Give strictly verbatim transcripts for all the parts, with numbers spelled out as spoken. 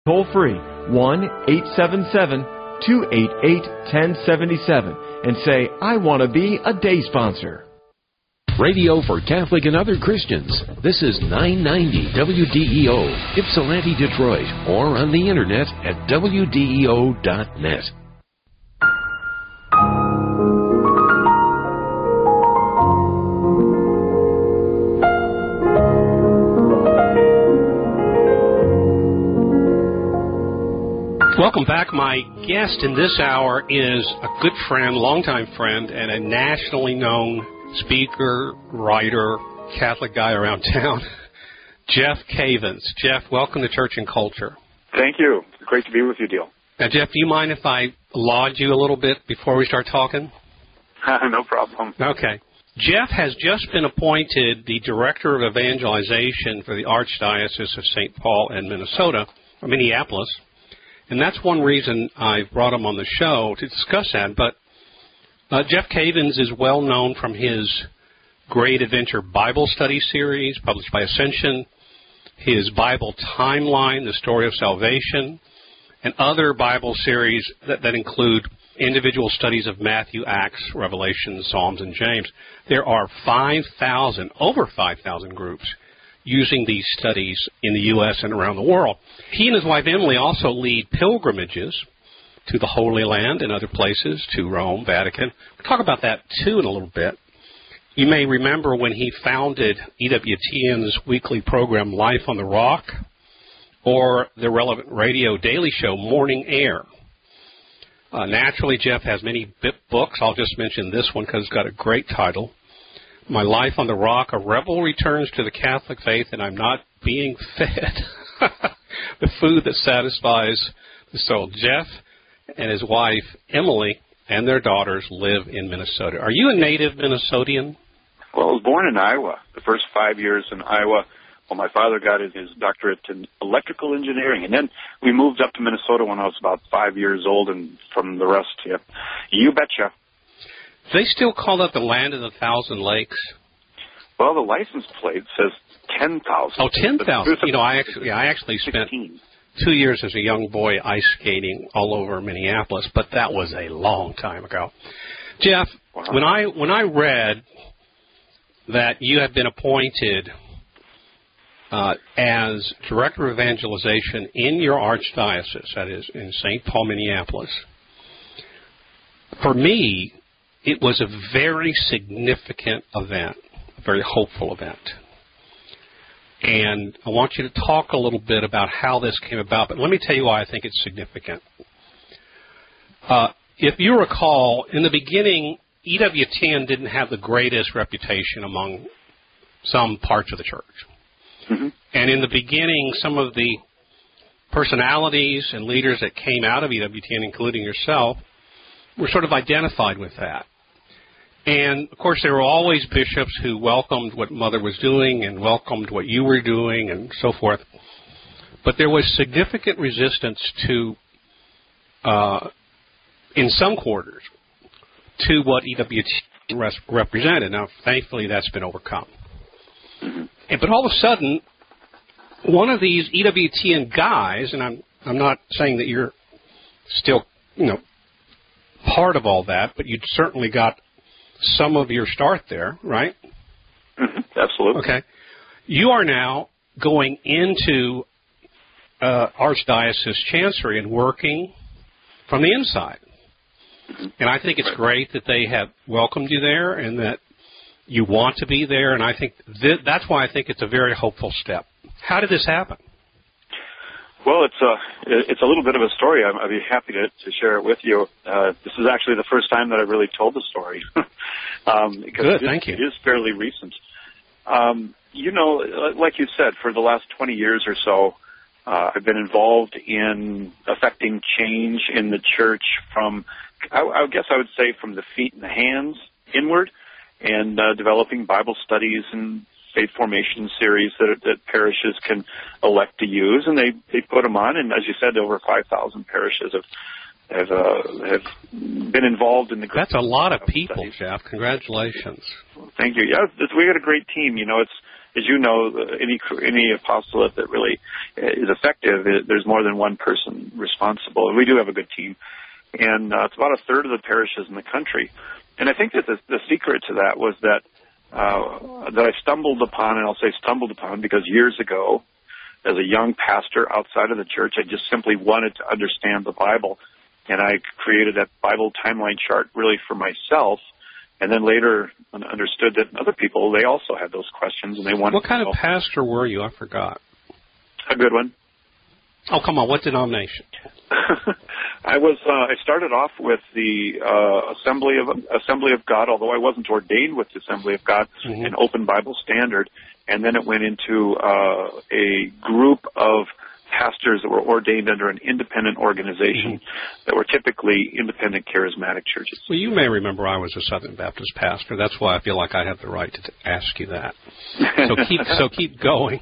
Toll free, one eight seven seven, two eight eight, one zero seven seven, and say, I want to be a day sponsor. Radio for Catholic and other Christians. This is nine ninety W D E O, Ypsilanti, Detroit, or on the internet at W D E O dot net. Welcome back. My guest in this hour is a good friend, longtime friend, and a nationally known speaker, writer, Catholic guy around town, Jeff Cavins. Jeff, welcome to Church and Culture. Thank you. Great to be with you, Dale. Now, Jeff, do you mind if I laud you a little bit before we start talking? No problem. Okay. Jeff has just been appointed the Director of Evangelization for the Archdiocese of Saint Paul and Minnesota, or Minneapolis. And that's one reason I brought him on the show to discuss that. But uh, Jeff Cavins is well known from his Great Adventure Bible Study series published by Ascension, his Bible Timeline, The Story of Salvation, and other Bible series that, that include individual studies of Matthew, Acts, Revelation, Psalms, and James. There are five thousand, over five thousand groups using these studies in the U S and around the world. He and his wife Emily also lead pilgrimages to the Holy Land and other places, to Rome, Vatican. We'll talk about that, too, in a little bit. You may remember when he founded E W T N's weekly program, Life on the Rock, or the relevant radio daily show, Morning Air. Uh, naturally, Jeff has many books. I'll just mention this one because it's got a great title. My Life on the Rock, A Rebel Returns to the Catholic Faith, and I'm Not Being Fed. The food that satisfies the soul. Jeff and his wife, Emily, and their daughters live in Minnesota. Are you a native Minnesotian? Well, I was born in Iowa. The first five years in Iowa, well, my father got his doctorate in electrical engineering, and then we moved up to Minnesota when I was about five years old, and from the rest, yeah, you betcha. They still call that the land of the thousand lakes? Well, the license plate says ten thousand. Oh, ten thousand. You know, I actually, yeah, I actually spent sixteen. two years as a young boy ice skating all over Minneapolis, but that was a long time ago. Jeff, wow. when I when I read that you had been appointed uh, as Director of Evangelization in your archdiocese, that is in Saint Paul, Minneapolis, for me, it was a very significant event, a very hopeful event. And I want you to talk a little bit about how this came about, but let me tell you why I think it's significant. Uh, if you recall, in the beginning, E W T N didn't have the greatest reputation among some parts of the church. Mm-hmm. And in the beginning, some of the personalities and leaders that came out of E W T N, including yourself, were sort of identified with that. And, of course, there were always bishops who welcomed what Mother was doing and welcomed what you were doing and so forth. But there was significant resistance to, uh, in some quarters, to what E W T N represented. Now, thankfully, that's been overcome. Mm-hmm. And, but all of a sudden, one of these E W T N guys, and I'm I'm not saying that you're still, you know, part of all that, but you certainly got some of your start there, right? Mm-hmm. Absolutely. Okay. You are now going into uh, Archdiocese Chancery and working from the inside. Mm-hmm. And I think it's right. great that they have welcomed you there and that you want to be there, and I think th- that's why I think it's a very hopeful step. How did this happen? Well, it's a it's a little bit of a story. I'd be happy to, to share it with you. Uh, this is actually the first time that I've really told the story. um, because Good, it is, thank you. It is fairly recent. Um, you know, like you said, for the last twenty years or so, uh, I've been involved in affecting change in the church from, I, I guess I would say, from the feet and the hands inward, and uh, developing Bible studies and faith formation series that, that parishes can elect to use, and they, they put them on. And as you said, over five thousand parishes have have uh, have been involved in the. That's a lot of people, studies. Jeff. Congratulations. Thank you. Yeah, we got a great team. You know, it's as you know, any any apostolate that really is effective, there's more than one person responsible. And we do have a good team, and uh, it's about a third of the parishes in the country. And I think that the, the secret to that was that uh, that I stumbled upon, and I'll say stumbled upon because years ago, as a young pastor outside of the church, I just simply wanted to understand the Bible, and I created that Bible timeline chart really for myself. And then later understood that other people, they also had those questions, and they wanted. What kind to of pastor were you? I forgot. A good one. Oh, come on. What denomination? I was. Uh, I started off with the uh, Assembly of Assembly of God, although I wasn't ordained with the Assembly of God, mm-hmm. an Open Bible Standard, and then it went into uh, a group of pastors that were ordained under an independent organization mm-hmm. that were typically independent charismatic churches. Well, you may remember I was a Southern Baptist pastor. That's why I feel like I have the right to t- ask you that. So keep so keep going.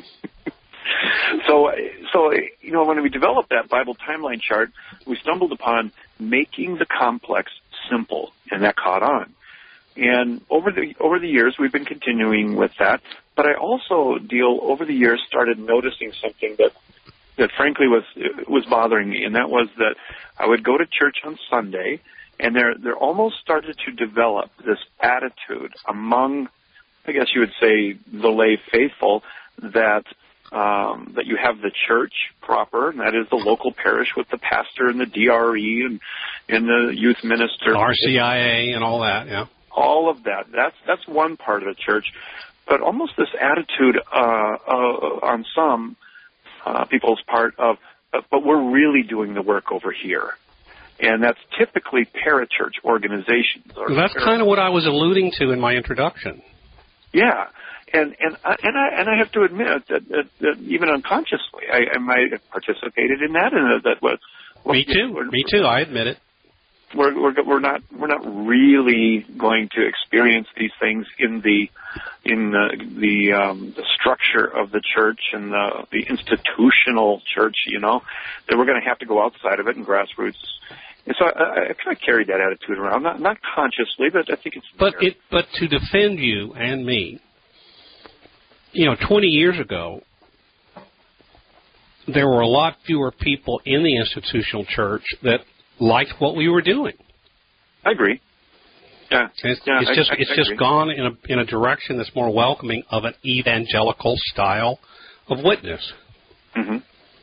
So, so you know, when we developed that Bible timeline chart, we stumbled upon making the complex simple, and that caught on. And over the over the years, we've been continuing with that. But I also deal over the years started noticing something that. that frankly was was bothering me, and that was that I would go to church on Sunday, and there there almost started to develop this attitude among, I guess you would say, the lay faithful, that um, that you have the church proper, and that is the local parish with the pastor and the D R E and, and the youth minister. R C I A and all that, yeah. All of that. That's, that's one part of the church. But almost this attitude uh, uh, on some Uh, people's part of, uh, but we're really doing the work over here. And that's typically parachurch organizations. Or well, that's para- kind of what I was alluding to in my introduction. Yeah. And and I, and I and I have to admit that, that, that even unconsciously, I, I might have participated in that. And that was well, me too. Know, me too. I admit it. We're we're we're not we're not really going to experience these things in the in the the, um, the structure of the church and the the institutional church. You know, that we're going to have to go outside of it and grassroots. And so I, I kind of carried that attitude around, not not consciously, but I think it's. But there. it but to defend you and me, you know, twenty years ago, there were a lot fewer people in the institutional church that liked what we were doing. I agree. Yeah, it's, yeah, it's I, just I, it's I just agree. gone in a in a direction that's more welcoming of an evangelical style of witness. Mm-hmm.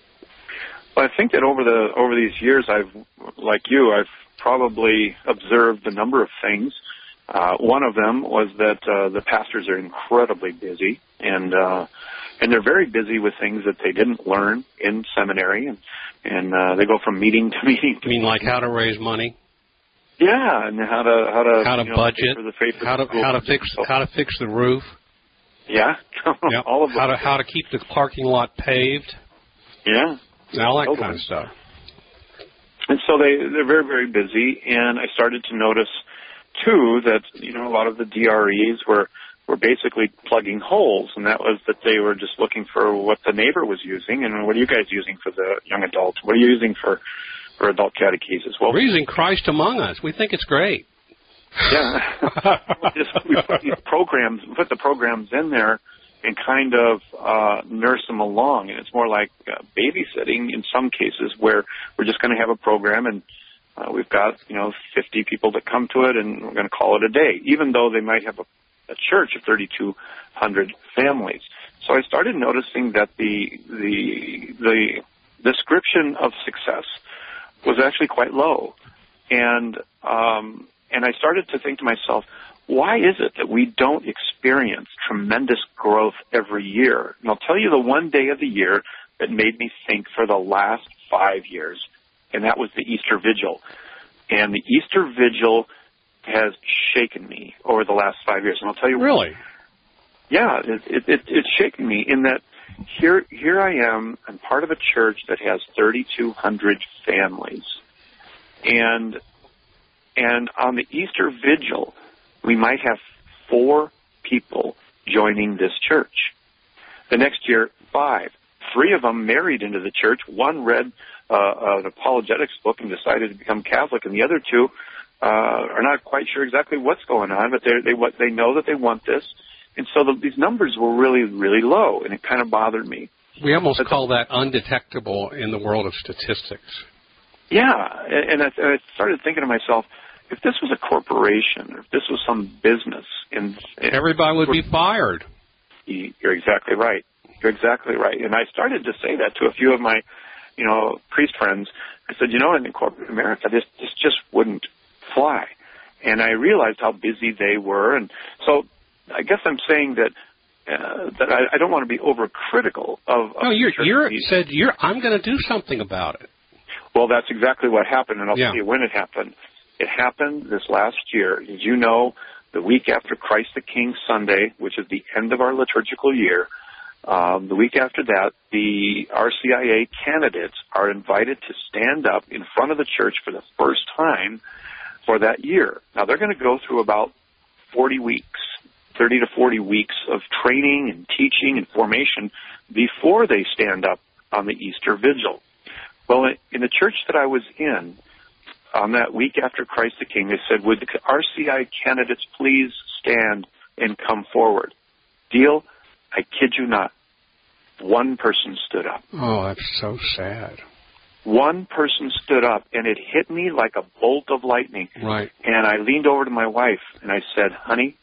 Well, I think that over the over these years, I've like you, I've probably observed a number of things. Uh, one of them was that uh, the pastors are incredibly busy, and uh, and they're very busy with things that they didn't learn in seminary, and and uh, they go from meeting to meeting. You mean like how to raise money? Yeah, and how to how to how to you know, budget, for the faith how to how to fix how to fix the roof. Yeah, yep. all of how to those. how to keep the parking lot paved. Yeah, all that totally. kind of stuff. And so they they're very very busy, and I started to notice too that you know a lot of the D R Es were were basically plugging holes, and that was that they were just looking for what the neighbor was using, and what are you guys using for the young adults? What are you using for for adult catechesis? Well, we're using Christ Among Us. We think it's great. Yeah, just, we put these programs, we put the programs in there, and kind of uh, nurse them along, and it's more like uh, babysitting in some cases, where we're just going to have a program, and uh, we've got you know fifty people that come to it, and we're going to call it a day, even though they might have a, a church of thirty-two hundred families. So I started noticing that the the the description of success was actually quite low, and um, and I started to think to myself, why is it that we don't experience tremendous growth every year? And I'll tell you the one day of the year that made me think for the last five years, and that was the Easter Vigil. And the Easter Vigil has shaken me over the last five years. And I'll tell you really, yeah, it, it, it, it's shaken me in that here here I am. I'm part of a church that has thirty-two hundred families, and and on the Easter Vigil, we might have four people joining this church. The next year, five. Three of them married into the church. One read uh, an apologetics book and decided to become Catholic, and the other two uh, are not quite sure exactly what's going on, but they they what they know that they want this, And so the, these numbers were really, really low, and it kind of bothered me. We almost but, call that undetectable in the world of statistics. Yeah, and I, and I started thinking to myself, if this was a corporation, or if this was some business, and, and everybody would be fired. You're exactly right. You're exactly right. And I started to say that to a few of my, you know, priest friends. I said, you know, in corporate America, this this just wouldn't fly. And I realized how busy they were, and so I guess I'm saying that uh, that I, I don't want to be overcritical of. of no, you're you're needs. said you're. I'm going to do something about it. Well, that's exactly what happened, and I'll yeah. tell you when it happened. It happened this last year. As you know, the week after Christ the King Sunday, which is the end of our liturgical year, um, the week after that, the R C I A candidates are invited to stand up in front of the church for the first time for that year. Now, they're going to go through about forty weeks, thirty to forty weeks of training and teaching and formation before they stand up on the Easter Vigil. Well, in the church that I was in, on that week after Christ the King, they said, would the R C I candidates please stand and come forward? Deal? I kid you not. One person stood up. Oh, that's so sad. One person stood up, and it hit me like a bolt of lightning. Right. And I leaned over to my wife, and I said, honey,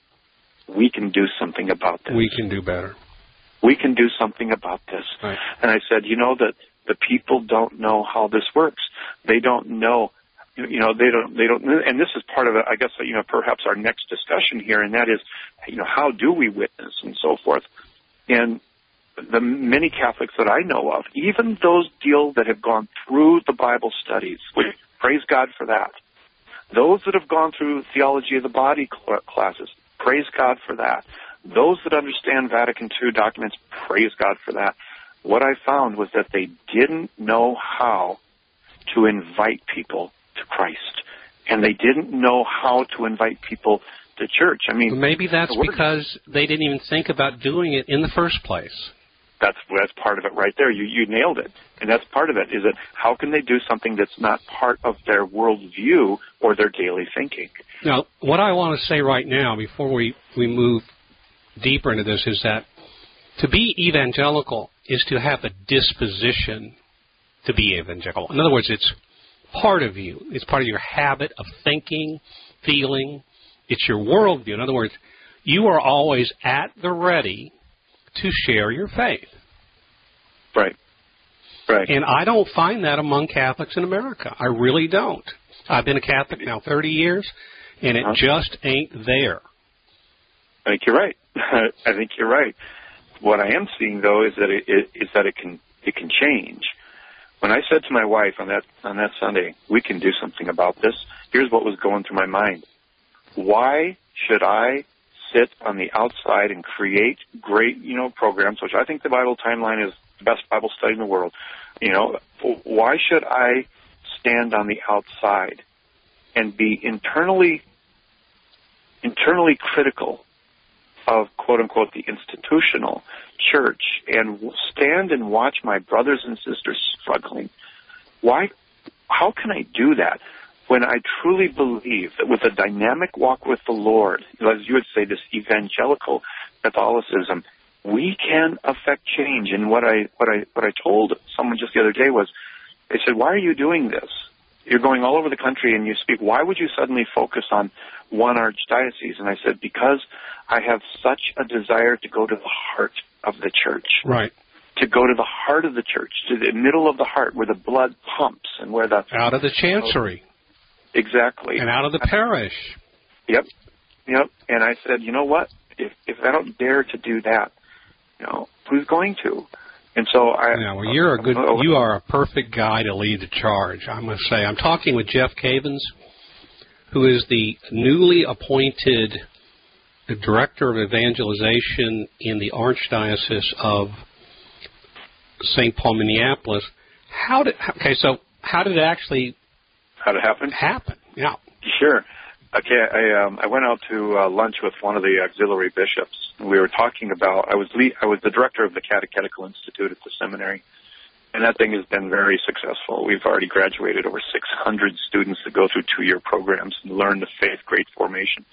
we can do something about this. We can do better. We can do something about this. Right. And I said, you know, that the people don't know how this works. They don't know. You know, they don't, they don't, and this is part of it, I guess, you know, perhaps our next discussion here, and that is, you know, how do we witness and so forth? And the many Catholics that I know of, even those deal that have gone through the Bible studies, which, praise God for that. Those that have gone through theology of the body cl- classes, praise God for that. Those that understand Vatican Two documents, praise God for that. What I found was that they didn't know how to invite people to Christ, and they didn't know how to invite people to church. I mean, maybe that's because they didn't even think about doing it in the first place. That's that's part of it right there. You you nailed it, and that's part of it. Is that how can they do something that's not part of their worldview or their daily thinking? Now, what I want to say right now, before we we move deeper into this, is that to be evangelical is to have a disposition to be evangelical. In other words, it's part of you. It's part of your habit of thinking, feeling. It's your worldview. In other words, you are always at the ready to share your faith. Right. Right. And I don't find that among Catholics in America. I really don't. I've been a Catholic now thirty years, and it just ain't there. I think you're right. I think you're right. What I am seeing, though, is that it, it is that it can it can change. When I said to my wife on that on that Sunday, we can do something about this, here's what was going through my mind. Why should I sit on the outside and create great, you know, programs, which I think the Bible Timeline is the best Bible study in the world. You know, why should I stand on the outside and be internally internally critical of, quote unquote, the institutional church and stand and watch my brothers and sisters struggling? Why? How can I do that when I truly believe that with a dynamic walk with the Lord, as you would say, this evangelical Catholicism, we can affect change? And what I what I what I told someone just the other day was, they said, "Why are you doing this? You're going all over the country and you speak. Why would you suddenly focus on one archdiocese?" And I said, because I have such a desire to go to the heart of the church. Right. To go to the heart of the church, to the middle of the heart where the blood pumps and where the... Out of the chancery. Oh, exactly. And out of the parish. Yep. Yep. And I said, you know what? If if I don't dare to do that, you know, who's going to? And so I... Yeah, well, you're a good... You are a perfect guy to lead the charge, I must say. I'm talking with Jeff Cavins, who is the newly appointed Director of Evangelization in the Archdiocese of Saint Paul, Minneapolis. How did... Okay, so how did it actually... How did it happen? Happen, yeah. Sure. Okay, I um, I went out to uh, lunch with one of the auxiliary bishops. We were talking about, I was lead, I was the director of the Catechetical Institute at the seminary, and that thing has been very successful. We've already graduated over six hundred students that go through two-year programs and learn the faith, great formation.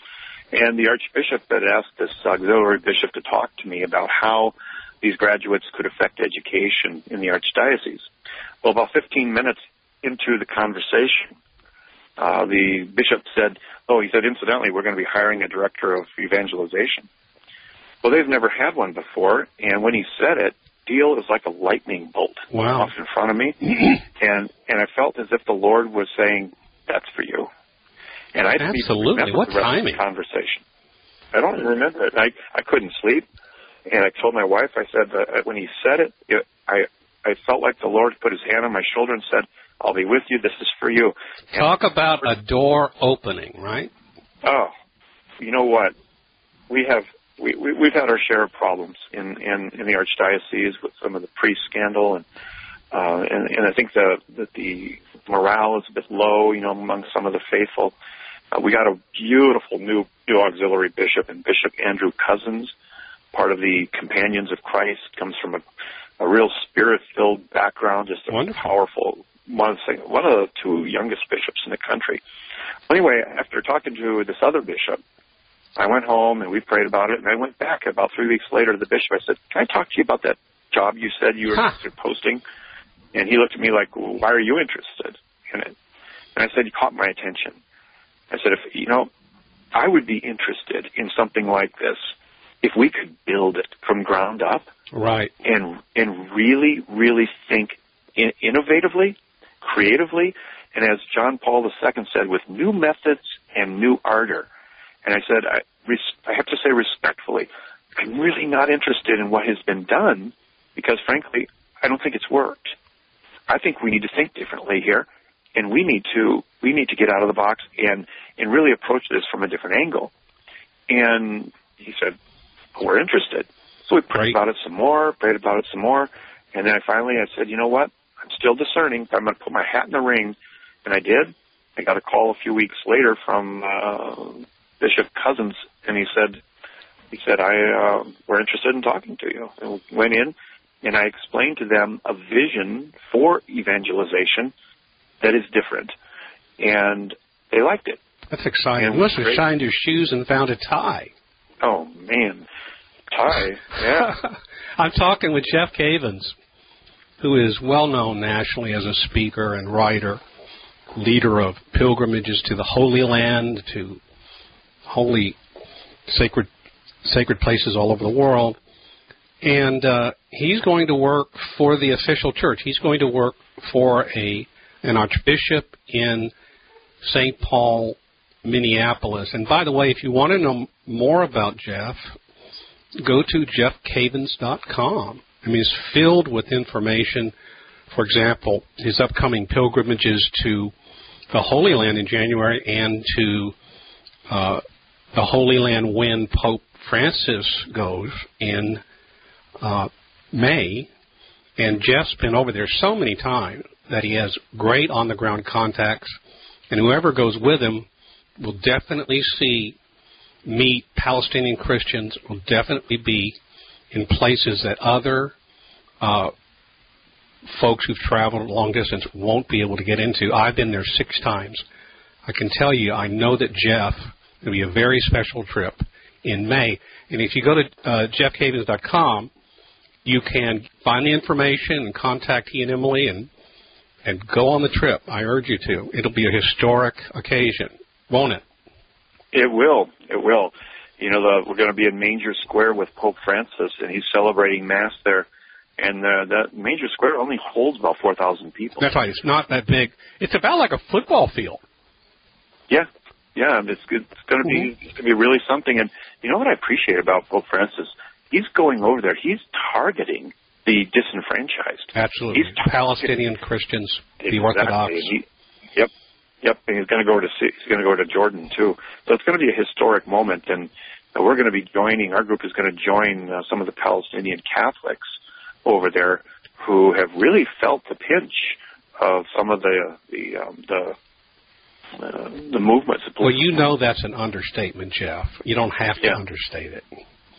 And the Archbishop had asked this auxiliary bishop to talk to me about how these graduates could affect education in the Archdiocese. Well, about fifteen minutes into the conversation, uh, the bishop said, oh, he said, incidentally, we're going to be hiring a director of evangelization. Well, they've never had one before, and when he said it, deal is like a lightning bolt wow. off in front of me, and and I felt as if the Lord was saying, that's for you. And I didn't Absolutely. even remember What the rest timing? of the conversation. I don't even remember it. I, I couldn't sleep, and I told my wife, I said, uh, when he said it, it, I I felt like the Lord put his hand on my shoulder and said, I'll be with you, this is for you. And talk about a door opening, right? Oh, you know what? We have we, we we've had our share of problems in, in, in the Archdiocese with some of the priest scandal, and uh, and, and I think the that the morale is a bit low, you know, among some of the faithful. Uh, we got a beautiful new new auxiliary bishop, and Bishop Andrew Cousins, part of the Companions of Christ, comes from a, a real spirit-filled background, just a Wonderful. powerful one of, the, one of the two youngest bishops in the country. Anyway, after talking to this other bishop, I went home and we prayed about it, and I went back about three weeks later to the bishop. I said, can I talk to you about that job you said you were huh. posting? And he looked at me like, well, why are you interested in it? And I said, you caught my attention. I said, if you know, I would be interested in something like this if we could build it from ground up, right? And and really, really think in, innovatively, creatively, and as John Paul the Second said, with new methods and new ardor. And I said, I, res, I have to say respectfully, I'm really not interested in what has been done because, frankly, I don't think it's worked. I think we need to think differently here, and we need to we need to get out of the box and, and really approach this from a different angle. And he said, well, we're interested. So we prayed Great. about it some more, prayed about it some more, and then I finally I said, you know what? I'm still discerning. I'm going to put my hat in the ring, and I did. I got a call a few weeks later from uh, Bishop Cousins, and he said, he said, I uh, we're interested in talking to you. And we went in, and I explained to them a vision for evangelization that is different, and they liked it. That's exciting. And You must have great. shined your shoes and found a tie. Oh man, tie, yeah. I'm talking with Jeff Cavins, who is well known nationally as a speaker and writer, leader of pilgrimages to the Holy Land, to holy sacred sacred places all over the world. And uh, he's going to work for the official church. He's going to work for a an archbishop in Saint Paul, Minneapolis. And by the way, if you want to know more about Jeff, go to jeff cavins dot com. I mean, it's filled with information. For example, his upcoming pilgrimages to the Holy Land in January and to uh, the Holy Land when Pope Francis goes in uh, May. And Jeff's been over there so many times that he has great on-the-ground contacts. And whoever goes with him will definitely see, meet Palestinian Christians, will definitely be in places that other uh, folks who've traveled long distance won't be able to get into. I've been there six times. I can tell you, I know that Jeff, it'll be a very special trip in May. And if you go to uh, jeff cavins dot com, you can find the information and contact he and Emily and and go on the trip. I urge you to. It'll be a historic occasion, won't it? It will. It will. You know, the, we're going to be in Manger Square with Pope Francis, and he's celebrating Mass there. And uh, that Manger Square only holds about four thousand people. That's right. It's not that big. It's about like a football field. Yeah. Yeah, it's, it's going to be mm-hmm. it's going to be really something. And you know what I appreciate about Pope Francis? He's going over there. He's targeting the disenfranchised. Absolutely. He's Palestinian Christians, exactly. the Orthodox. He, yep. Yep, and he's going to go to he's going to go to Jordan too. So it's going to be a historic moment, and we're going to be joining. Our group is going to join uh, some of the Palestinian Catholics over there who have really felt the pinch of some of the the um, the uh, the movements. Well, you know that's an understatement, Jeff. You don't have to yeah. understate it.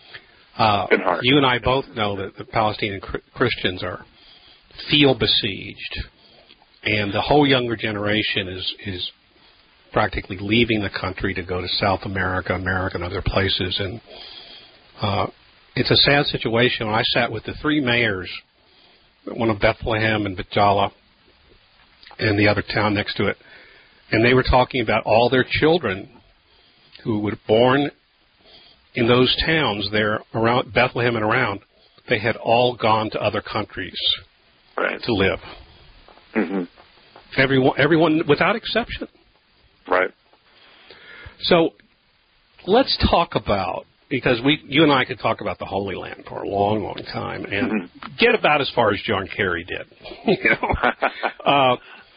Uh, you and I both know that the Palestinian Christians are feel besieged, and the whole younger generation is is practically leaving the country to go to South America, America, and other places. And uh, it's a sad situation. I sat with the three mayors, one of Bethlehem and Bajala, and the other town next to it, and they were talking about all their children who were born in those towns there around Bethlehem and around. They had all gone to other countries right. to live. Mm-hmm. Everyone, everyone, without exception. Right. So let's talk about, because we, you and I could talk about the Holy Land for a long, long time, and mm-hmm. get about as far as John Kerry did. You know, uh,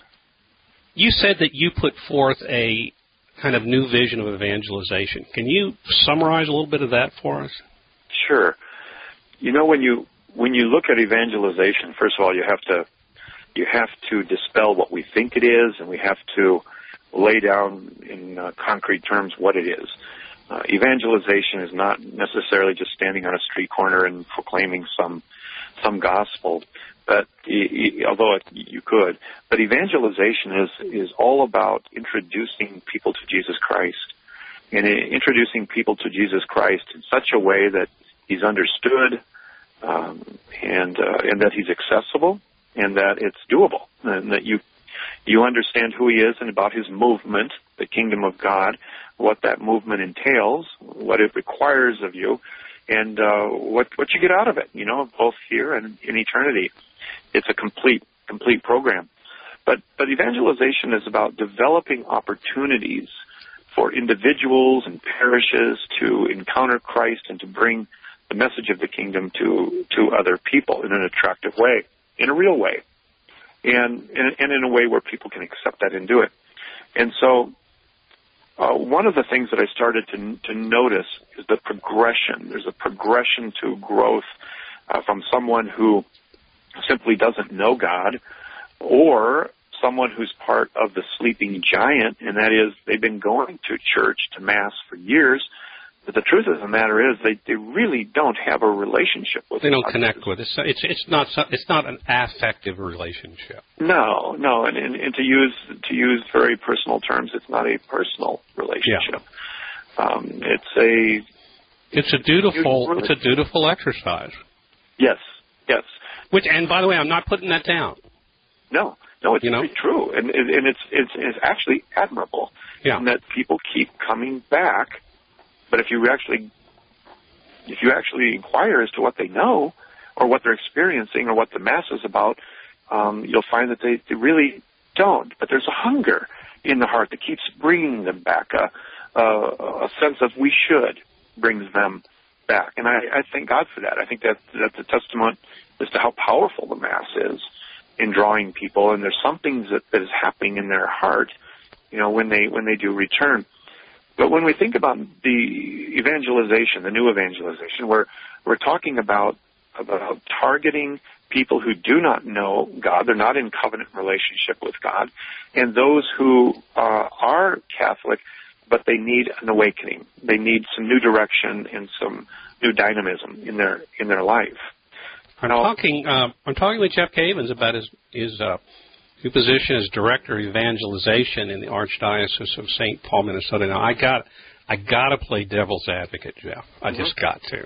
you said that you put forth a kind of new vision of evangelization. Can you summarize a little bit of that for us? Sure. You know, when you when you look at evangelization, first of all, you have to you have to dispel what we think it is, and we have to lay down in uh, concrete terms what it is. Uh, evangelization is not necessarily just standing on a street corner and proclaiming some some gospel, but although it, you could, but evangelization is is all about introducing people to Jesus Christ, and introducing people to Jesus Christ in such a way that he's understood, um, and uh, and that he's accessible, and that it's doable, and that you you understand who he is and about his movement, the kingdom of God, what that movement entails, what it requires of you, and uh, what what you get out of it, you know, both here and in eternity. It's a complete complete program. But but evangelization is about developing opportunities for individuals and parishes to encounter Christ and to bring the message of the kingdom to to other people in an attractive way, in a real way, and and, and in a way where people can accept that and do it. And so uh, one of the things that I started to to notice is the progression. There's a progression to growth uh, from someone who simply doesn't know God, or someone who's part of the sleeping giant, and that is they've been going to church, to Mass for years, but the truth of the matter is they, they really don't have a relationship with God. They don't God. connect with it. It's, it's, it's, not, it's not an affective relationship. No, no, and, and, and to use to use very personal terms, it's not a personal relationship. Yeah. Um, it's a it's a dutiful it's a dutiful exercise. Yes, yes. Which, and by the way, I'm not putting that down. No, no, it's you know? very true, and and it's it's it's actually admirable yeah. in that people keep coming back. But if you actually if you actually inquire as to what they know, or what they're experiencing, or what the Mass is about, um, you'll find that they, they really don't. But there's a hunger in the heart that keeps bringing them back. A, a, a sense of we should brings them back, and I, I thank God for that. I think that that's a testament as to how powerful the Mass is in drawing people, and there's something that, that is happening in their heart, you know, when they when they do return. But when we think about the evangelization, the new evangelization, we're we're talking about about targeting people who do not know God, they're not in covenant relationship with God, and those who uh, are Catholic, but they need an awakening. They need some new direction and some new dynamism in their in their life. I'm now, talking. Uh, I'm talking with Jeff Cavins about his his uh, new position as Director of Evangelization in the Archdiocese of Saint Paul, Minnesota. Now, I got I got to play devil's advocate, Jeff. I mm-hmm. just got to,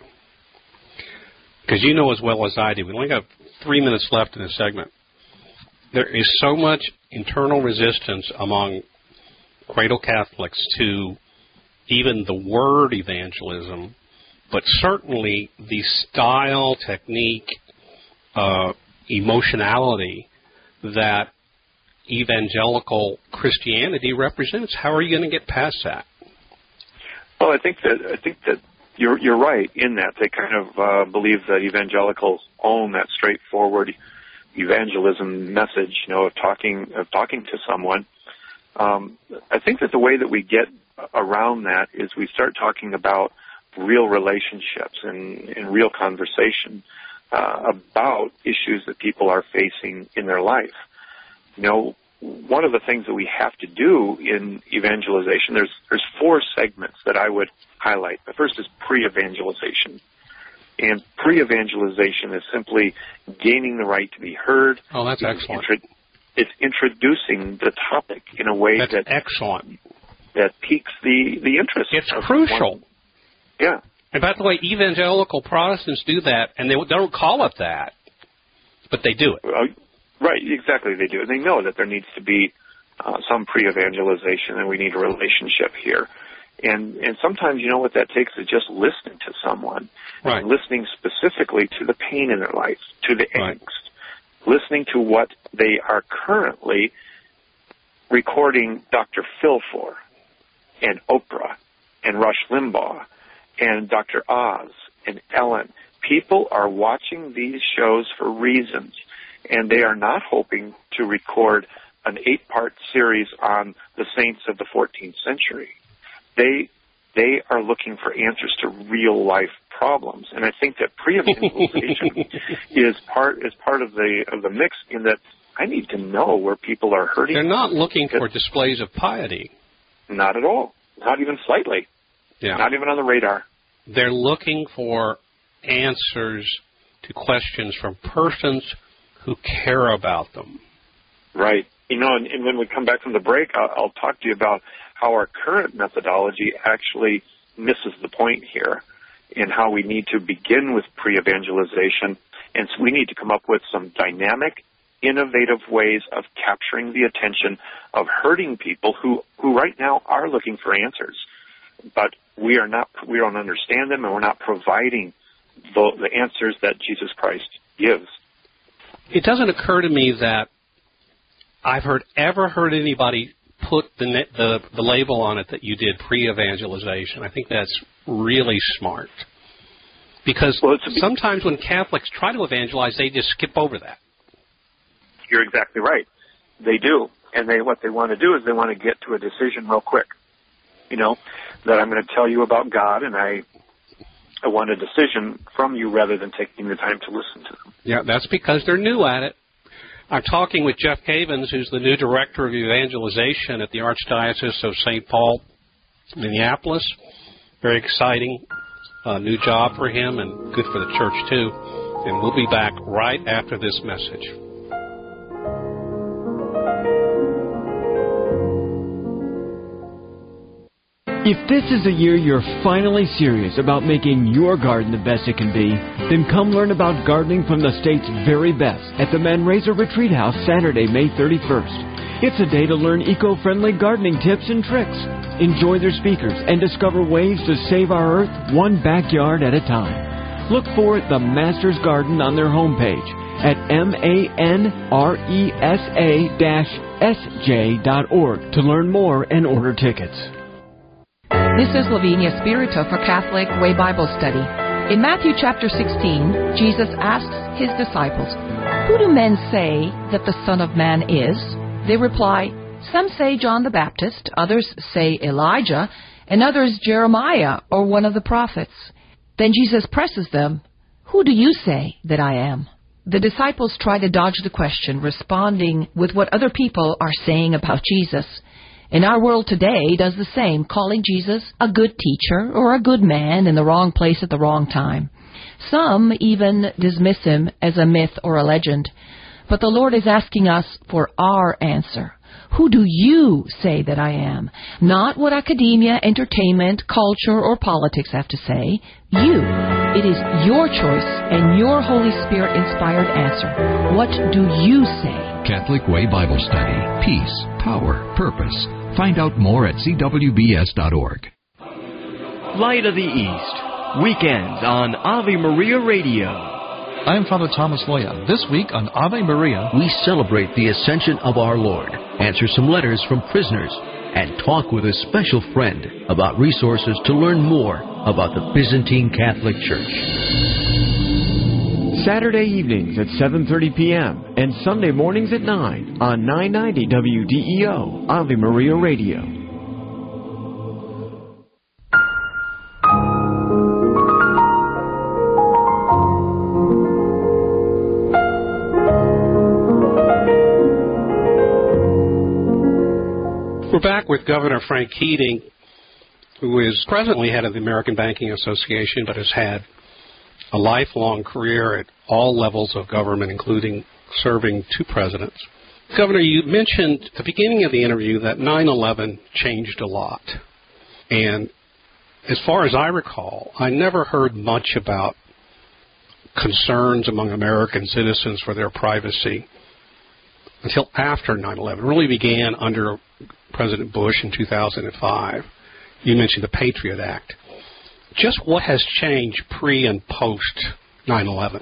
because you know as well as I do. We only got three minutes left in this segment. There is so much internal resistance among cradle Catholics to even the word evangelism, but certainly the style, technique, uh, emotionality that evangelical Christianity represents. How are you going to get past that? Well, I think that I think that you're you're right in that they kind of uh, believe that evangelicals own that straightforward evangelism message, you know, of talking of talking to someone. Um, I think that the way that we get around that is we start talking about real relationships and, and real conversation uh, about issues that people are facing in their life. You know, one of the things that we have to do in evangelization, there's there's four segments that I would highlight. The first is pre-evangelization. And pre-evangelization is simply gaining the right to be heard. Oh, that's excellent. Intro- it's introducing the topic in a way that's that... excellent. that piques the, the interest. It's crucial. One. Yeah. And by the way, evangelical Protestants do that, and they don't call it that, but they do it. Uh, right, exactly, they do. They know that there needs to be uh, some pre-evangelization, and we need a relationship here. And and sometimes, you know, what that takes is just listening to someone, right. and listening specifically to the pain in their life, to the right. angst, listening to what they are currently recording Doctor Phil for, and Oprah, and Rush Limbaugh, and Doctor Oz, and Ellen. People are watching these shows for reasons, and they are not hoping to record an eight-part series on the saints of the fourteenth century. They they are looking for answers to real-life problems, and I think that pre-evangelization is part is part of the of the mix in that I need to know where people are hurting. They're not looking for displays of piety. Not at all. Not even slightly. Yeah. Not even on the radar. They're looking for answers to questions from persons who care about them. Right. You know, and, and when we come back from the break, I'll, I'll talk to you about how our current methodology actually misses the point here and how we need to begin with pre-evangelization. And so we need to come up with some dynamic, innovative ways of capturing the attention of hurting people who, who right now are looking for answers. But we are not, we don't understand them, and we're not providing the, the answers that Jesus Christ gives. It doesn't occur to me that I've heard ever heard anybody put the, the the label on it that you did pre-evangelization. I think that's really smart, because well, sometimes when Catholics try to evangelize, they just skip over that. You're exactly right. They do, and they what they want to do is they want to get to a decision real quick. You know, that I'm going to tell you about God, and I I want a decision from you rather than taking the time to listen to them. Yeah, that's because they're new at it. I'm talking with Jeff Cavins, who's the new director of evangelization at the Archdiocese of Saint Paul, Minneapolis. Very exciting, uh, new job for him and good for the church, too. And we'll be back right after this message. If this is a year you're finally serious about making your garden the best it can be, then come learn about gardening from the state's very best at the Manresa Retreat House Saturday, May thirty-first. It's a day to learn eco-friendly gardening tips and tricks, enjoy their speakers, and discover ways to save our earth one backyard at a time. Look for the Master's Garden on their homepage at manresa dash s j dot org to learn more and order tickets. This is Lavinia Spirito for Catholic Way Bible Study. In Matthew chapter sixteen, Jesus asks his disciples, "Who do men say that the Son of Man is?" They reply, "Some say John the Baptist, others say Elijah, and others Jeremiah or one of the prophets." Then Jesus presses them, "Who do you say that I am?" The disciples try to dodge the question, responding with what other people are saying about Jesus. And our world today does the same, calling Jesus a good teacher or a good man in the wrong place at the wrong time. Some even dismiss him as a myth or a legend. But the Lord is asking us for our answer. Who do you say that I am? Not what academia, entertainment, culture, or politics have to say. You. It is your choice and your Holy Spirit-inspired answer. What do you say? Catholic Way Bible Study. Peace, power, purpose. Find out more at c w b s dot org. Light of the East. Weekends on Ave Maria Radio. I'm Father Thomas Loya. This week on Ave Maria, we celebrate the Ascension of our Lord, answer some letters from prisoners, and talk with a special friend about resources to learn more about the Byzantine Catholic Church. Saturday evenings at seven thirty p.m. and Sunday mornings at nine on nine ninety W D E O, Ave Maria Radio. We're back with Governor Frank Keating, who is presently head of the American Banking Association, but has had a lifelong career at all levels of government, including serving two presidents. Governor, you mentioned at the beginning of the interview that nine eleven changed a lot. And as far as I recall, I never heard much about concerns among American citizens for their privacy until after nine eleven. It really began under President Bush in two thousand five. You mentioned the Patriot Act. Just what has changed pre and post nine eleven?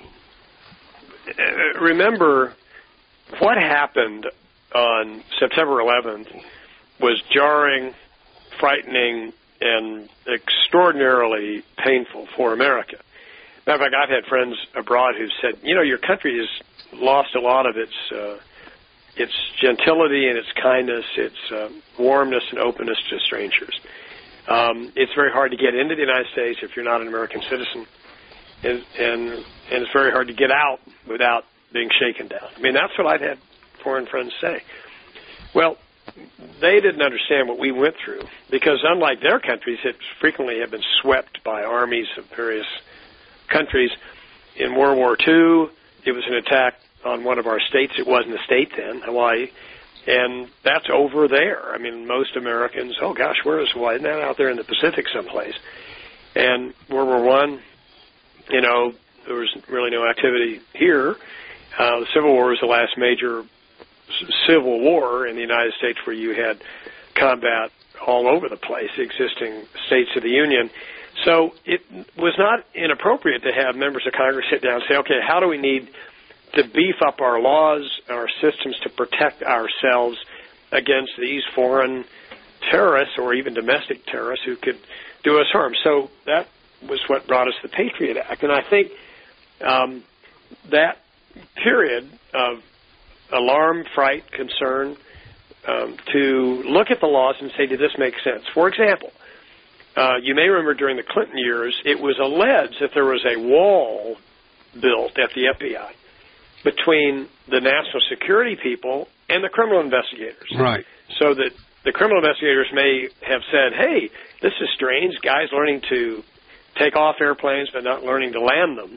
Uh, remember, what happened on September eleventh was jarring, frightening, and extraordinarily painful for America. Matter of fact, I've had friends abroad who've said, you know, your country has lost a lot of its uh, its gentility and its kindness, its uh, warmness and openness to strangers. Um, it's very hard to get into the United States if you're not an American citizen, and, and and it's very hard to get out without being shaken down. I mean, that's what I've had foreign friends say. Well, they didn't understand what we went through, because unlike their countries that frequently have been swept by armies of various countries, in World War Two, it was an attack on one of our states. It wasn't a state then, Hawaii. And that's over there. I mean, most Americans, oh, gosh, where is Hawaii? Isn't that out there in the Pacific someplace? And World War One, you know, there was really no activity here. Uh, the Civil War was the last major civil war in the United States where you had combat all over the place, existing states of the Union. So it was not inappropriate to have members of Congress sit down and say, okay, how do we need to beef up our laws, our systems to protect ourselves against these foreign terrorists or even domestic terrorists who could do us harm. So that was what brought us the Patriot Act. And I think um, that period of alarm, fright, concern, um, to look at the laws and say, did this make sense? For example, uh, you may remember during the Clinton years, it was alleged that there was a wall built at the F B I between the national security people and the criminal investigators. Right. So that the criminal investigators may have said, hey, this is strange, guys learning to take off airplanes but not learning to land them.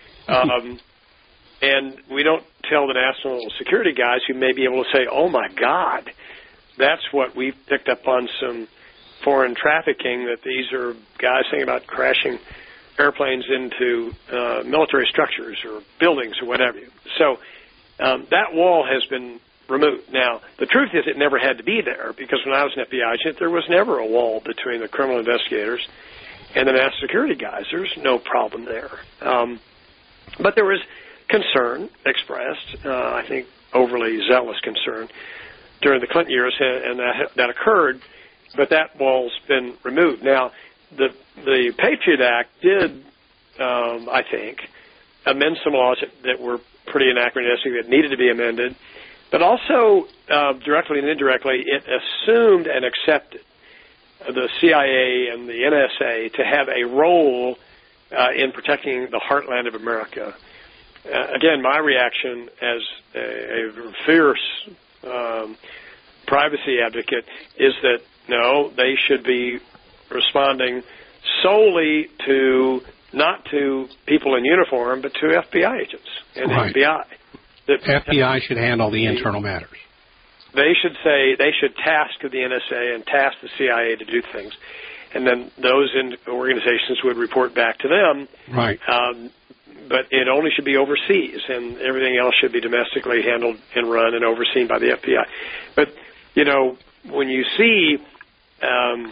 Um, and we don't tell the national security guys who may be able to say, oh, my God, that's what we picked up on some foreign trafficking, that these are guys thinking about crashing airplanes into uh, military structures or buildings or whatever. So um, that wall has been removed. Now, the truth is it never had to be there, because when I was an F B I agent, there was never a wall between the criminal investigators and the national security guys. There's no problem there. Um, but there was concern expressed, uh, I think overly zealous concern, during the Clinton years, and that, that occurred, but that wall's been removed. Now, The the Patriot Act did, um, I think, amend some laws that, that were pretty anachronistic, that needed to be amended, but also, uh, directly and indirectly, it assumed and accepted the C I A and the N S A to have a role uh, in protecting the heartland of America. Uh, again, my reaction as a, a fierce um, privacy advocate is that, no, they should be responding solely to, not to people in uniform, but to F B I agents and right. F B I. The F B I should handle the internal matters. They should say, they should task the N S A and task the C I A to do things. And then those in organizations would report back to them. Right. Um, but it only should be overseas, and everything else should be domestically handled and run and overseen by the F B I. But, you know, when you see um,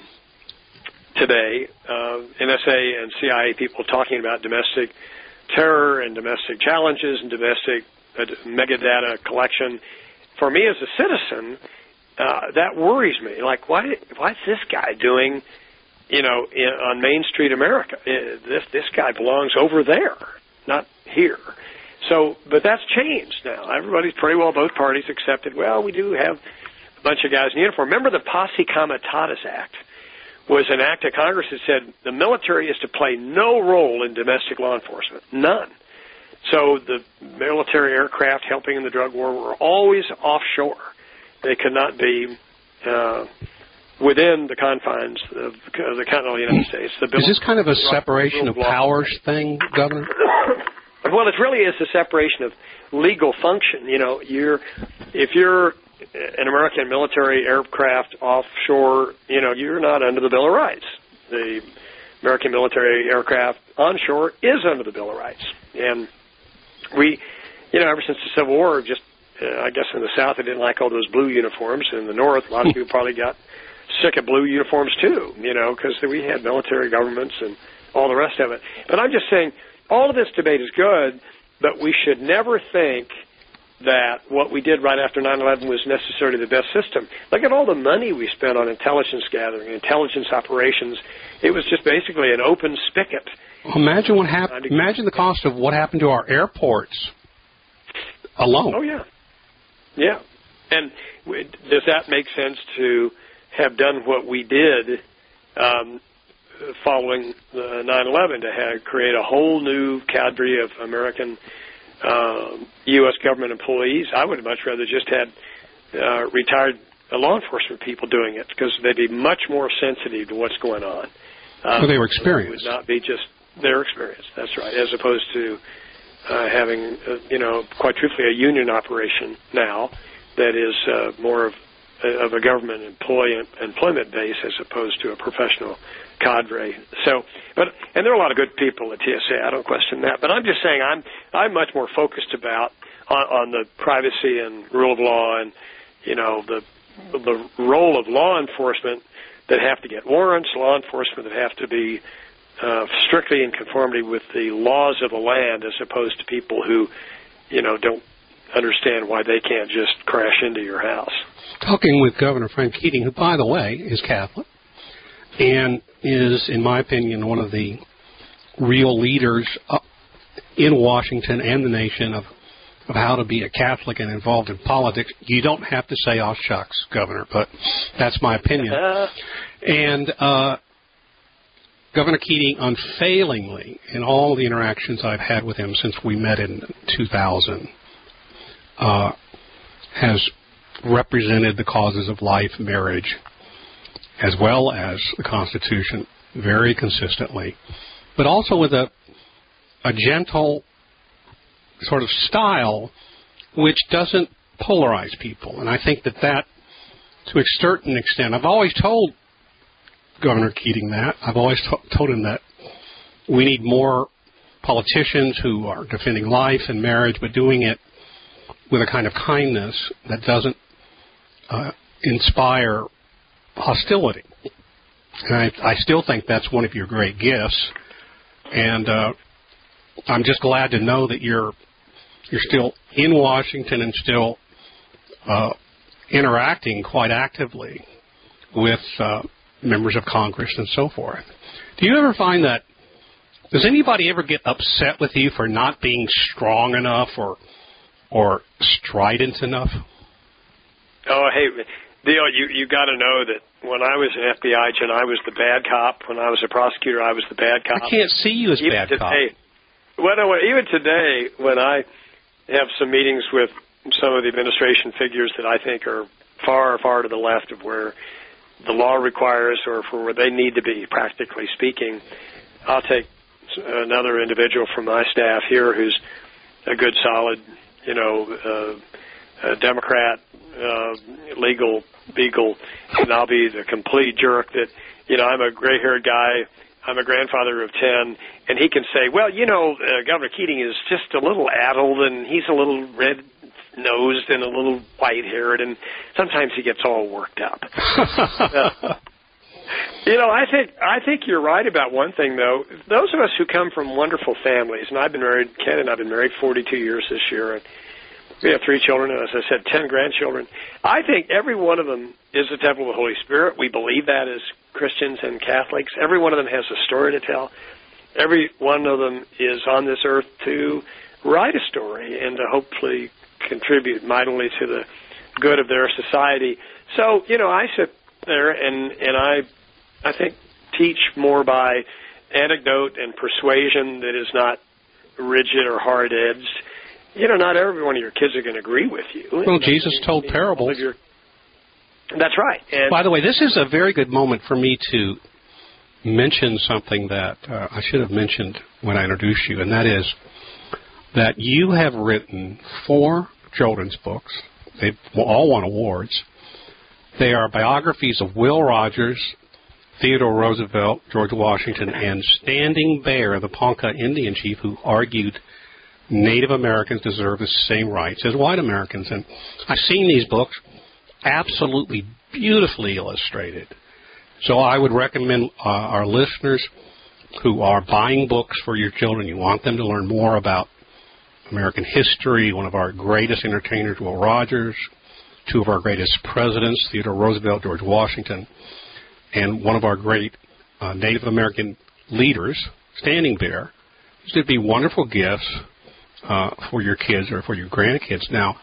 today uh, N S A and C I A people talking about domestic terror and domestic challenges and domestic uh, megadata collection, for me as a citizen, uh, that worries me. Like, why, what's this guy doing, you know, in, on Main Street America? This this guy belongs over there, not here. So, but that's changed now. Everybody's pretty well, both parties accepted, well, we do have a bunch of guys in uniform. Remember the Posse Comitatus Act was an act of Congress that said the military is to play no role in domestic law enforcement, none. So the military aircraft helping in the drug war were always offshore. They could not be uh, within the confines of the continental United States. The is this kind of a separation of powers thing, Governor? Well, it really is a separation of legal function. You know, you're if you're an American military aircraft offshore, you know, you're not under the Bill of Rights. The American military aircraft onshore is under the Bill of Rights. And we, you know, ever since the Civil War, just, uh, I guess in the South, they didn't like all those blue uniforms. In the North, a lot of people probably got sick of blue uniforms too, you know, because we had military governments and all the rest of it. But I'm just saying, all of this debate is good, but we should never think that what we did right after nine eleven was necessarily the best system. Look at all the money we spent on intelligence gathering, intelligence operations. It was just basically an open spigot. Imagine what happened. Imagine the cost of what happened to our airports alone. Oh, yeah. Yeah. And does that make sense to have done what we did um, following the nine eleven, to have, create a whole new cadre of American uh, U S government employees? I would have much rather just had uh, retired law enforcement people doing it, because they'd be much more sensitive to what's going on. Um, well, they were experienced. It would not be just their experience. That's right, as opposed to uh, having, uh, you know, quite truthfully, a union operation now that is uh, more of of a government employee employment base as opposed to a professional cadre. So, but and there are a lot of good people at T S A. I don't question that. But I'm just saying I'm I'm much more focused about on, on the privacy and rule of law, and you know the the role of law enforcement that have to get warrants, law enforcement that have to be uh, strictly in conformity with the laws of the land, as opposed to people who, you know, don't understand why they can't just crash into your house. Talking with Governor Frank Keating, who, by the way, is Catholic and is, in my opinion, one of the real leaders in Washington and the nation of, of how to be a Catholic and involved in politics. You don't have to say, oh, shucks, Governor, but that's my opinion. Uh, and uh, Governor Keating, unfailingly, in all the interactions I've had with him since we met in two thousand, uh, has represented the causes of life, marriage, as well as the Constitution very consistently, but also with a a gentle sort of style which doesn't polarize people. And I think that that, to a certain extent, I've always told Governor Keating that. I've always to- told him that we need more politicians who are defending life and marriage, but doing it with a kind of kindness that doesn't uh, inspire hostility. And I, I still think that's one of your great gifts. And uh, I'm just glad to know that you're you're still in Washington and still uh, interacting quite actively with uh, members of Congress and so forth. Do you ever find that, does anybody ever get upset with you for not being strong enough or or strident enough? Oh, hey, Theo, you, you got to know that when I was an F B I agent, I was the bad cop. When I was a prosecutor, I was the bad cop. I can't see you as even bad today, cop. Well, no, even today, when I have some meetings with some of the administration figures that I think are far, far to the left of where the law requires or for where they need to be, practically speaking, I'll take another individual from my staff here who's a good, solid, you know, uh, a Democrat, uh, legal beagle, and I'll be the complete jerk that, you know, I'm a gray-haired guy, I'm a grandfather of ten, and he can say, well, you know, uh, Governor Keating is just a little addled, and he's a little red-nosed and a little white-haired, and sometimes he gets all worked up. uh, you know, I think I think you're right about one thing, though. Those of us who come from wonderful families, and I've been married, Ken and I've been married forty-two years this year, and we have three children, and as I said, ten grandchildren. I think every one of them is the temple of the Holy Spirit. We believe that as Christians and Catholics. Every one of them has a story to tell. Every one of them is on this earth to write a story and to hopefully contribute mightily to the good of their society. So, you know, I sit there and, and I, I think, teach more by anecdote and persuasion that is not rigid or hard-edged. You know, not every one of your kids are going to agree with you. Well, and, Jesus and, told and parables. Your, that's right. And by the way, this is a very good moment for me to mention something that uh, I should have mentioned when I introduced you, and that is that you have written four children's books, They've all won awards. They are biographies of Will Rogers, Theodore Roosevelt, George Washington, and Standing Bear, the Ponca Indian chief who argued Native Americans deserve the same rights as white Americans. And I've seen these books, absolutely beautifully illustrated. So I would recommend uh, our listeners who are buying books for your children, you want them to learn more about American history, one of our greatest entertainers, Will Rogers, two of our greatest presidents, Theodore Roosevelt, George Washington, and one of our great uh, Native American leaders, Standing Bear. These would be wonderful gifts uh, for your kids or for your grandkids. Now,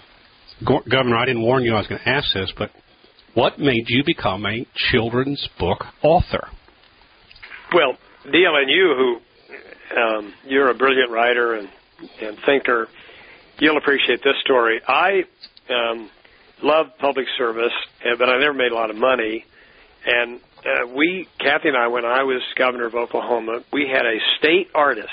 Go- Governor, I didn't warn you I was going to ask this, but what made you become a children's book author? Well, Dale, and you, who um, you're a brilliant writer and, and thinker, you'll appreciate this story. I um, love public service, but I never made a lot of money. And uh, we, Kathy and I, when I was governor of Oklahoma, we had a state artist